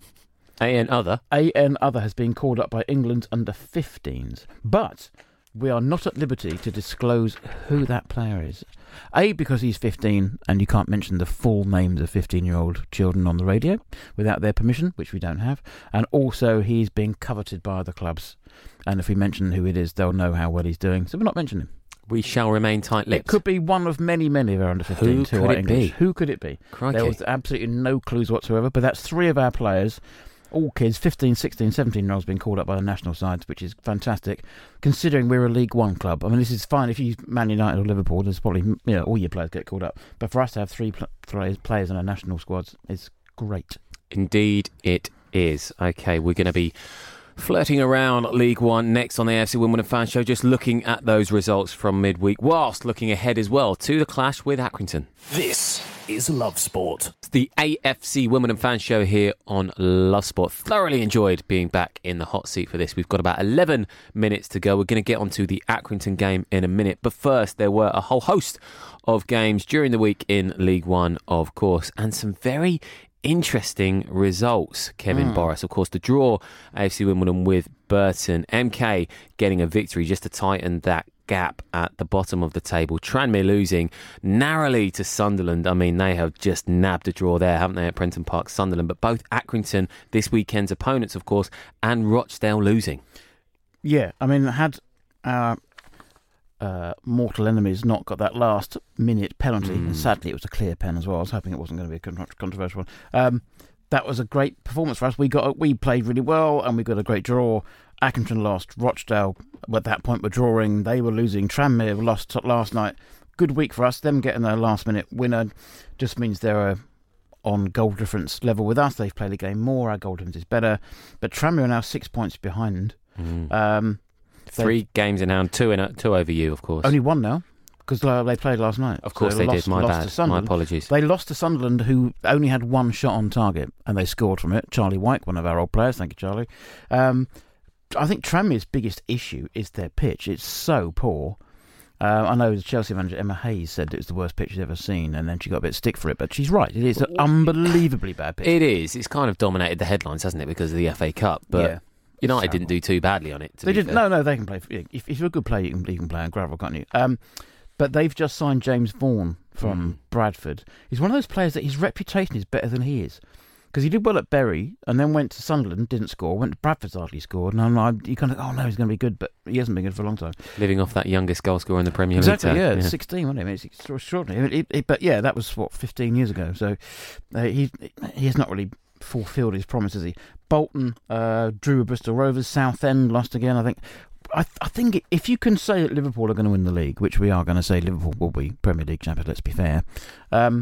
A N Other, A N Other, has been called up by England's under fifteens, but we are not at liberty to disclose who that player is. A, because he's fifteen and you can't mention the full names of fifteen-year-old children on the radio without their permission, which we don't have. And also, he's being coveted by other clubs. And if we mention who it is, they'll know how well he's doing. So we're not mentioning him. We shall remain tight-lipped. It could be one of many, many of our under fifteens who, who are it English. Be? Who could it be? Crikey. There was absolutely no clues whatsoever. But that's three of our players. All kids, fifteen, sixteen, seventeen-year-olds being called up by the national sides, which is fantastic, considering we're a League One club. I mean, this is fine if you Man United or Liverpool. There's probably, you know, all your players get called up. But for us to have three pl- players in our national squads is great. Indeed, it is. Okay, we're going to be flirting around League One next on the A F C Wimbledon Fan Show, just looking at those results from midweek, whilst looking ahead as well to the clash with Accrington. This is Love Sport. It's the A F C Wimbledon Fan Show here on Love Sport. Thoroughly enjoyed being back in the hot seat for this. We've got about eleven minutes to go. We're going to get onto the Accrington game in a minute. But first, there were a whole host of games during the week in League One, of course, and some very interesting results, Kevin mm. Boris. Of course, the draw, A F C Wimbledon with Burton. M K getting a victory just to tighten that gap at the bottom of the table. Tranmere losing narrowly to Sunderland. I mean, they have just nabbed a draw there, haven't they, at Prenton Park, Sunderland. But both Accrington, this weekend's opponents, of course, and Rochdale losing. Yeah, I mean, had uh, uh, mortal enemies not got that last minute penalty. Mm. And sadly, it was a clear pen as well. I was hoping it wasn't going to be a con- controversial one. Um, that was a great performance for us. We got we played really well, and we got a great draw. Accrington lost. Rochdale, at that point, were drawing. They were losing. Tranmere lost last night. Good week for us. Them getting their last minute winner just means they're on goal difference level with us. They've played a game more. Our goal difference is better. But Tranmere are now six points behind. Mm. Um, Three games in hand, two in a, two over you, of course. Only one now, because uh, they played last night. Of course so they, they did. lost, My lost bad. My apologies. They lost to Sunderland, who only had one shot on target, and they scored from it. Charlie White, one of our old players. Thank you, Charlie. Um, I think Tranmere's biggest issue is their pitch. It's so poor. Uh, I know the Chelsea manager Emma Hayes said it was the worst pitch she's ever seen, and then she got a bit of stick for it. But she's right; it is an unbelievably bad pitch. It is. It's kind of dominated the headlines, hasn't it, because of the F A Cup? But yeah. United So, didn't do too badly on it. To they be didn't. fair. No, no, they can play. If, if you're a good player, you can, you can play on gravel, can't you? Um, but they've just signed James Vaughan from Mm. Bradford. He's one of those players that his reputation is better than he is. Because he did well at Bury and then went to Sunderland, didn't score, went to Bradford, hardly scored. And I'm like, you kind of, oh no, he's going to be good, but he hasn't been good for a long time. Living off that youngest goal scorer in the Premier Exactly, League. yeah, yeah. sixteen, wasn't it? I mean, it's extraordinary. I mean, it, it, but yeah, that was, what, fifteen years ago. So uh, he he has not really fulfilled his promise, has he? Bolton uh, drew with Bristol Rovers, Southend lost again, I think. I, th- I think if you can say that Liverpool are going to win the league, which we are going to say Liverpool will be Premier League champions, let's be fair, um,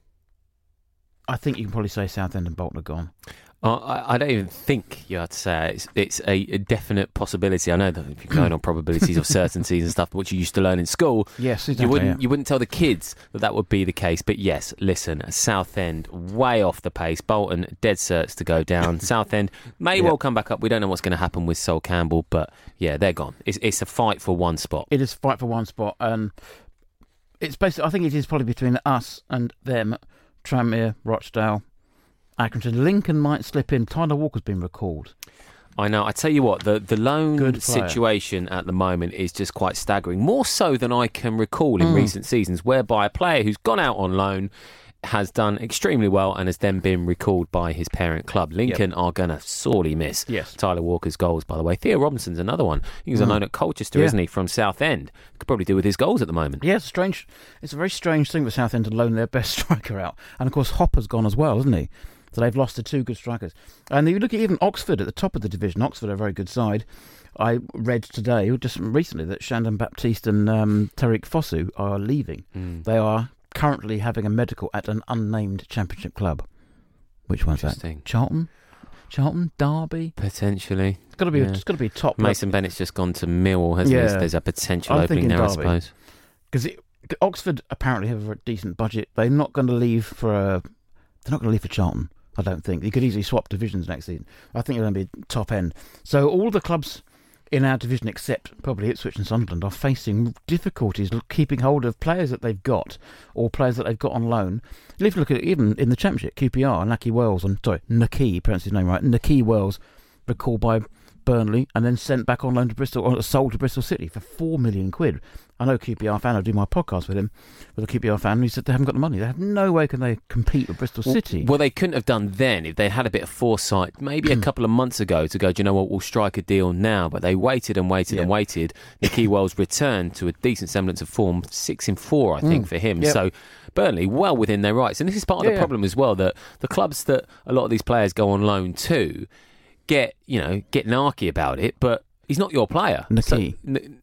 I think you can probably say Southend and Bolton are gone. Uh, I, I don't even think you have to say it. It's, it's a, a definite possibility. I know that if you're going on probabilities of certainties and stuff, which you used to learn in school, yes, exactly, you wouldn't yeah. you wouldn't tell the kids that that would be the case. But yes, listen, Southend way off the pace. Bolton dead certs to go down. Southend may Yeah. well come back up. We don't know what's going to happen with Sol Campbell, but yeah, they're gone. It's it's a fight for one spot. It is a fight for one spot, and it's basically. I think it is probably between us and them. Tranmere, Rochdale, Accrington. Lincoln might slip in. Tyler Walker's been recalled. I know. I tell you what, the the loan Good player. situation at the moment is just quite staggering. More so than I can recall in Mm. recent seasons, whereby a player who's gone out on loan has done extremely well and has then been recalled by his parent club. Lincoln are going to sorely miss Yes. Tyler Walker's goals, by the way. Theo Robinson's another one. He was Mm. on loan at Colchester, Yeah. isn't he, from Southend? Could probably do with his goals at the moment. Yeah, it's strange. It's a very strange thing for Southend to loan their best striker out, and of course Hopper's gone as well, isn't he? So they've lost to two good strikers. And you look at even Oxford at the top of the division. Oxford are a very good side. I read today, just recently, that Shandon Baptiste and um, Tariq Fosu are leaving. Mm. They are currently having a medical at an unnamed championship club. Which one's that? Interesting. Charlton? Charlton? Derby? Potentially. It's got to be. Yeah. It's got to be top. Mason Bennett's just gone to Millwall, hasn't Yeah. he? There's a potential I'm opening thinking there, I Derby. suppose. Because Oxford apparently have a decent budget. They're not going to leave for a. They're not going to leave for Charlton. I don't think. You could easily swap divisions next season. I think they're going to be top end. So all the clubs in our division, except probably Ipswich and Sunderland, are facing difficulties keeping hold of players that they've got or players that they've got on loan. If you look at it, even in the Championship, Q P R, Naki Wells, and sorry, Naki, pronounce his name right, Naki Wells, recalled by Burnley and then sent back on loan to Bristol, or sold to Bristol City for four million quid. I know a Q P R fan. I do my podcast with him, with a Q P R fan. And he said they haven't got the money. They have no way can they compete with Bristol City. Well, they couldn't have done then if they had a bit of foresight, maybe a couple of months ago, to go, do you know what, we'll strike a deal now. But they waited and waited Yeah. and waited. Nicky Wells returned to a decent semblance of form, six in four, I think, Mm. for him. Yep. So Burnley, well within their rights. And this is part of Yeah, the yeah. problem as well, that the clubs that a lot of these players go on loan to get, you know, get narky about it, but he's not your player. Naki. So, n-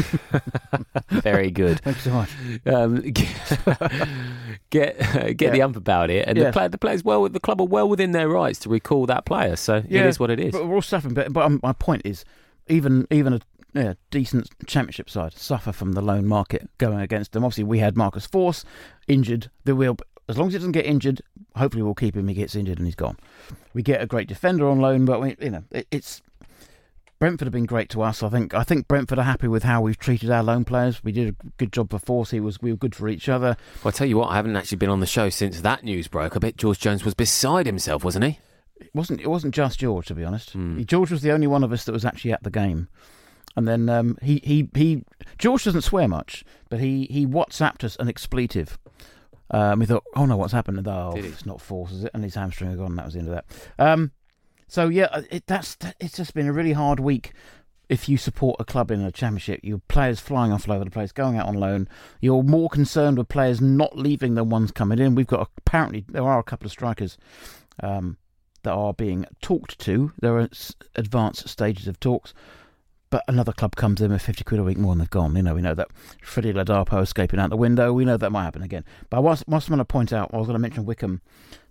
very good. Thanks so much. Um, get get, get Yeah. the ump about it, and Yeah. the player, the players well, the club are well within their rights to recall that player. So it Yeah, is what it is. But we're all suffering. But, but um, my point is, even even a yeah, decent Championship side suffer from the loan market going against them. Obviously, we had Marcus Force injured. The wheel. As long as he doesn't get injured, hopefully we'll keep him. He gets injured and he's gone. We get a great defender on loan, but we, you know, it, it's Brentford have been great to us. I think. I think Brentford are happy with how we've treated our loan players. We did a good job for Force. He was. We were good for each other. Well, I tell you what, I haven't actually been on the show since that news broke. I bet George Jones was beside himself, wasn't he? It wasn't. It wasn't just George, to be honest. Hmm. George was the only one of us that was actually at the game. And then um, he, he he George doesn't swear much, but he, he WhatsApped us an expletive. Um, we thought, oh no, what's happened? And, oh, Did he? it's not Force, is it? And his hamstring had gone. And that was the end of that. Um, so yeah, it, that's that, it's just been a really hard week if you support a club in a championship, your players flying off all over the place, going out on loan. You're more concerned with players not leaving than ones coming in. We've got, apparently, there are a couple of strikers um, that are being talked to. There are advanced stages of talks. But another club comes in with fifty quid a week more than they've gone. You know, we know that Freddie Ladapo escaping out the window. We know that might happen again. But I was, was going to point out, I was going to mention Wycombe.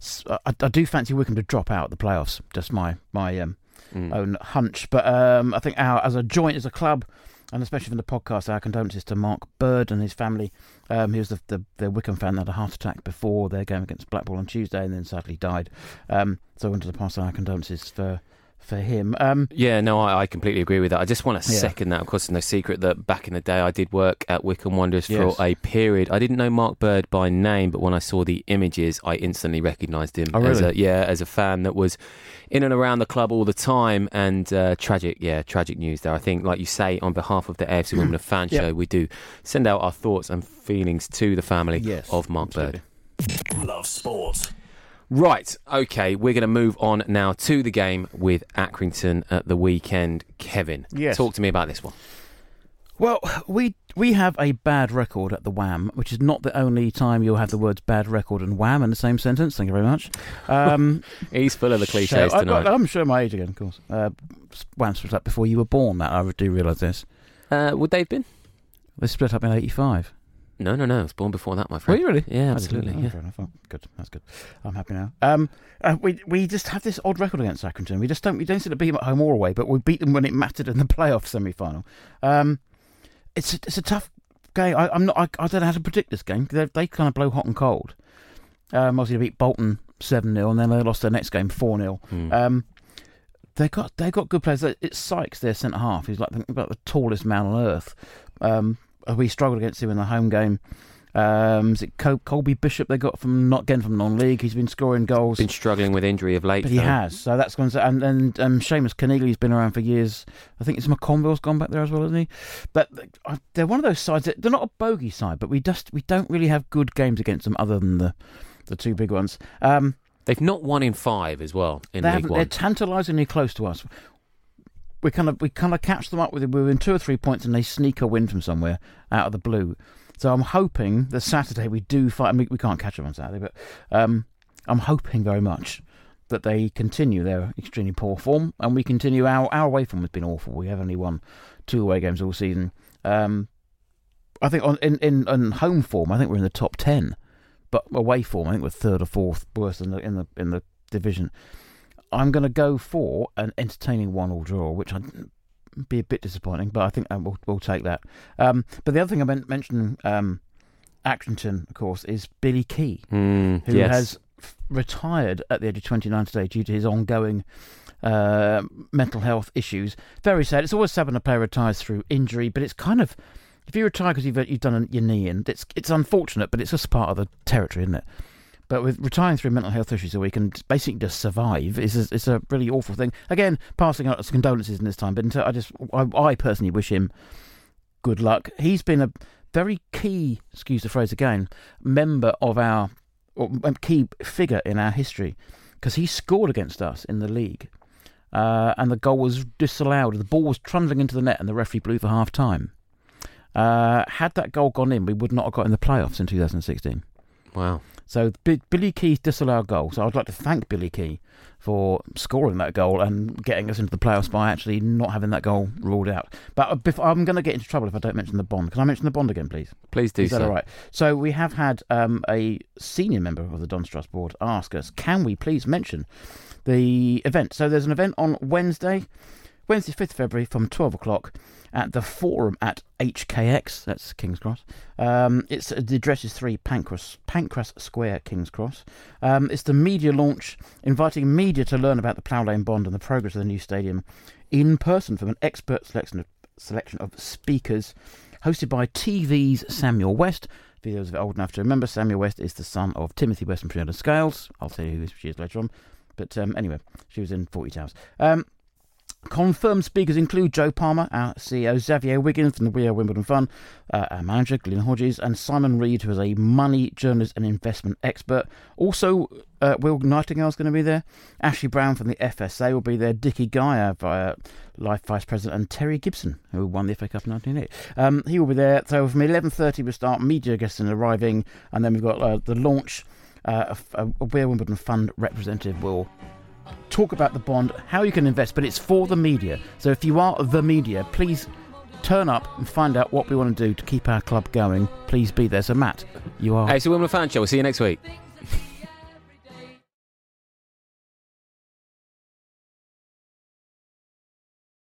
I, I do fancy Wycombe to drop out of the playoffs. Just my my um, mm. own hunch. But um, I think our, as a joint, as a club, and especially from the podcast, our condolences to Mark Bird and his family. Um, he was the, the, the Wycombe fan that had a heart attack before their game against Blackpool on Tuesday and then sadly died. Um, so I wanted to pass on our condolences for... for him. Um, yeah, no, I, I completely agree with that. I just want to yeah. second that. Of course, it's no secret that back in the day I did work at Wycombe Wanderers for yes. a period. I didn't know Mark Bird by name, but when I saw the images, I instantly recognised him oh, really? as a yeah, as a fan that was in and around the club all the time. And uh, tragic, yeah, tragic news there. I think, like you say, on behalf of the A F C Women of Fan yep. Show, we do send out our thoughts and feelings to the family yes, of Mark absolutely. Bird. Love sport. Right, okay, we're going to move on now to the game with Accrington at the weekend. Kevin, yes. talk to me about this one. Well, we we have a bad record at the Wham, which is not the only time you'll have the words bad record and Wham in the same sentence. Thank you very much. Um, He's full of the cliches so, tonight. I, I'm showing my age again, of course. Uh, Wham split up before you were born, that I do realise this. Uh, would they have been? They split up in eighty-five. No, no, no. I was born before that, my friend. Were you really? Yeah, absolutely. Oh, yeah. Fair enough. Oh, good. That's good. I'm happy now. Um, uh, we we just have this odd record against Accrington. We just don't we don't seem to beat them at home or away, but we beat them when it mattered in the playoff semi-final. Um, it's a, it's a tough game. I, I'm not. I, I don't know how to predict this game. They they kind of blow hot and cold. Um, obviously they beat Bolton seven nil, and then they lost their next game four nil. Mm. Um, they got they got good players. It's Sykes, their centre half. He's like about the tallest man on earth. Um, we struggled against him in the home game. Um, is it Col- Colby Bishop they got from not again from non-league? He's been scoring goals. Been struggling with injury of late, but he though. has. So that's going to and and um, Seamus Keneally's been around for years. I think it's McConville's gone back there as well, isn't he? But uh, they're one of those sides that they're not a bogey side, but we just we don't really have good games against them other than the the two big ones. Um, They've not won in five as well in they League One. They're tantalisingly close to us. We kind of we kind of catch them up with we were in two or three points and they sneak a win from somewhere out of the blue. So I'm hoping that Saturday we do fight. I mean, we can't catch them on Saturday, but um, I'm hoping very much that they continue their extremely poor form and we continue our our away form has been awful. We have only won two away games all season. Um, I think on in, in on home form, I think we're in the top ten, but away form, I think we're third or fourth worst in the in the in the division. I'm going to go for an entertaining one-all draw, which I'd be a bit disappointing, but I think we'll, we'll take that. Um, but the other thing I meant mentioned, um, Accrington, of course, is Billy Key, mm, who yes. has f- retired at the age of twenty-nine today due to his ongoing uh, mental health issues. Very sad. It's always sad when a player retires through injury, but it's kind of, if you retire because you've, you've done your knee in, it's, it's unfortunate, but it's just part of the territory, isn't it? But with retiring through mental health issues so we can basically just survive is a, it's a really awful thing. Again, passing out condolences in this time, but I just I, I personally wish him good luck. He's been a very key, excuse the phrase again, member of our or key figure in our history because he scored against us in the league, uh, and the goal was disallowed. The ball was trundling into the net, and the referee blew for half time. Uh, had that goal gone in, we would not have got in the playoffs in two thousand sixteen. Wow. So B- Billy Key's disallowed goal. So I'd like to thank Billy Key for scoring that goal and getting us into the playoffs by actually not having that goal ruled out. But before, I'm going to get into trouble if I don't mention the bond. Can I mention the bond again, please? Please do. Is that so. all right? So we have had um, a senior member of the Don Struss board ask us, can we please mention the event? So there's an event on Wednesday, Wednesday, fifth of February from twelve o'clock at the Forum at H K X, that's King's Cross. Um, it's the address is three Pancras, Pancras Square, King's Cross. Um, it's the media launch, inviting media to learn about the Plough Lane Bond and the progress of the new stadium in person from an expert selection of, selection of speakers, hosted by T V's Samuel West. For those of you old enough to remember, Samuel West is the son of Timothy West and Fiona Scales. I'll tell you who she is later on. But um, anyway, she was in Forty Towers. Um, Confirmed speakers include Joe Palmer, our C E O, Xavier Wiggins from the We Are Wimbledon Fund, uh, our manager, Glyn Hodges, and Simon Reed, who is a money journalist and investment expert. Also, uh, Will Nightingale's going to be there. Ashley Brown from the F S A will be there. Dickie Guy, our uh, Life Vice President, and Terry Gibson, who won the F A Cup in nineteen eighty. Um, he will be there. So from eleven thirty we'll start media guests arriving, and then we've got uh, the launch. Uh, a, a We Are Wimbledon Fund representative will talk about the bond, how you can invest, but it's for the media. So if you are the media, please turn up and find out what we want to do to keep our club going. Please be there. So Matt, you are... Hey, it's the Wimbledon Fan Show. We'll see you next week.